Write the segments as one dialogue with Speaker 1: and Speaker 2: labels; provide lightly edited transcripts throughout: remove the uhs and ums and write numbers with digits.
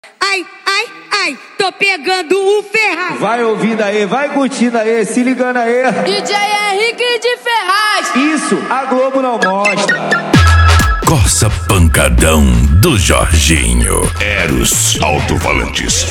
Speaker 1: Ai, ai, ai, tô pegando o Ferraz.
Speaker 2: Vai ouvindo aí, vai curtindo aí, se ligando aí.
Speaker 3: DJ Henrique de Ferraz.
Speaker 2: Isso, a Globo não mostra.
Speaker 4: Corsa Pancadão do Jorginho. Eros Alto-Falantes.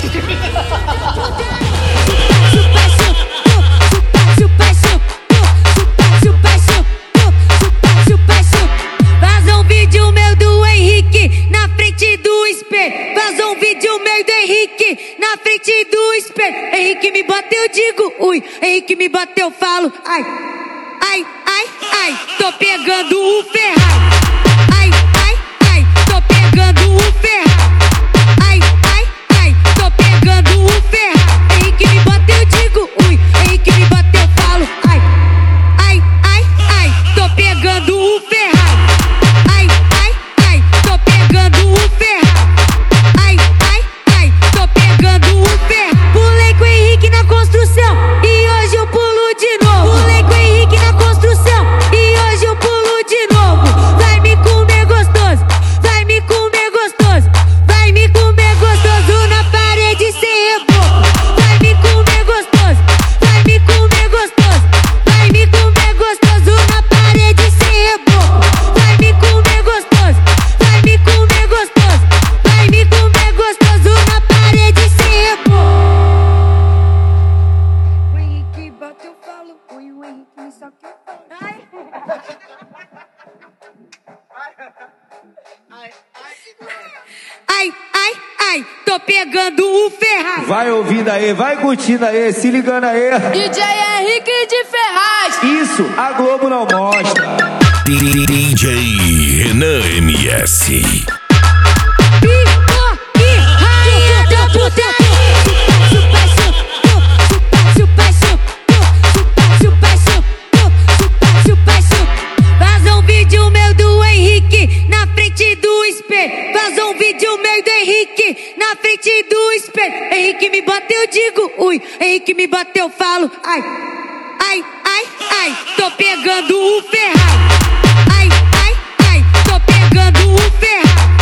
Speaker 1: Vaza um vídeo meu do Henrique na frente do espelho. Vaza um vídeo meu do Henrique na frente do espelho. Henrique me bateu, digo ui. Henrique me bateu, falo ai. Ai, ai, ai, tô pegando o Ferraz. Ai, ai, ai, tô pegando o Ferraz. Ai, ai, ai, tô pegando o Ferraz. Henrique me bateu, digo ui. Henrique me bateu, falo ai. Ai, ai, ai, tô pegando o Ferraz. Ai, ai, ai, tô pegando o Ferraz. Ai, ai, ai, tô pegando o Ferraz. Pulei com o Henrique na construção e hoje eu pulo de novo. Pulei com o Henrique na construção e hoje eu pulo de novo. Vai me comer gostoso, vai me comer gostoso, vai me comer gostoso na parede sem reboco. Vai me comer gostoso, vai me comer gostoso, vai me comer gostoso na parede sem reboco. Vai me comer gostoso, vai me comer gostoso, vai me comer gostoso na parede sem reboco. O Henrique bateu, falo, oi, o Henrique me saqueou. Ai, ai, ai, tô pegando o Ferraz.
Speaker 2: Vai ouvindo aí, vai curtindo aí, se ligando aí.
Speaker 3: DJ Henrique de Ferraz.
Speaker 2: Isso, a Globo não mostra.
Speaker 4: DJ Renan MS.
Speaker 1: Vaza um vídeo meu do Henrique na frente do espelho. Vaza um vídeo meu do Henrique na frente do espelho. Henrique me bateu, digo ui. Henrique me bateu, falo ai. Ai, ai, ai, tô pegando o Ferraz. Ai, ai, ai, tô pegando o Ferraz.